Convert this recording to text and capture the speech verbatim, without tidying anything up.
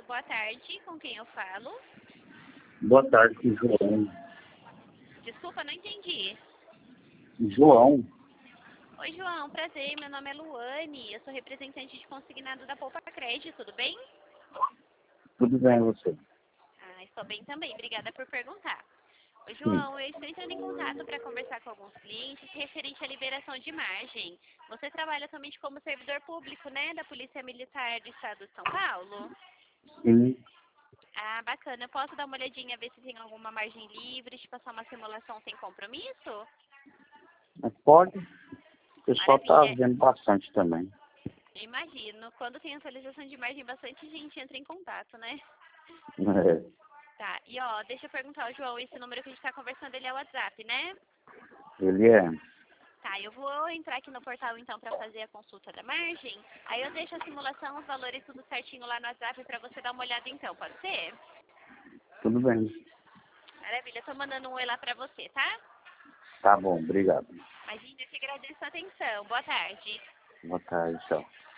boa tarde. Com quem eu falo? Boa tarde, João. Desculpa, não entendi. João, Oi, João. Prazer. Meu nome é Luane. Eu sou representante de consignado da Poupa Crédito. Tudo bem? tudo bem você? Ah, estou bem também. Obrigada por perguntar. Oi, Sim. João. Eu estou entrando em contato para conversar com alguns clientes referente à liberação de margem. Você trabalha atualmente como servidor público, né, da Polícia Militar do Estado de São Paulo? Sim, Ah, bacana. Eu posso dar uma olhadinha, ver se tem alguma margem livre, te passar uma simulação sem compromisso? mas pode. O pessoal está Maravilha. vendo bastante também. Imagino. Quando tem atualização de margem, bastante gente entra em contato, né? É, Tá. E ó, deixa eu perguntar ao João, esse número que a gente tá conversando, ele é o WhatsApp, né? ele é. Tá, eu vou entrar aqui no portal então para fazer a consulta da margem. Aí eu deixo a simulação, os valores tudo certinho lá no WhatsApp para você dar uma olhada então, pode ser? Tudo bem. Maravilha, eu tô mandando um oi lá para você, tá? Tá bom, obrigado. Imagina, eu que agradeço a atenção. Boa tarde. Boa tarde, tchau.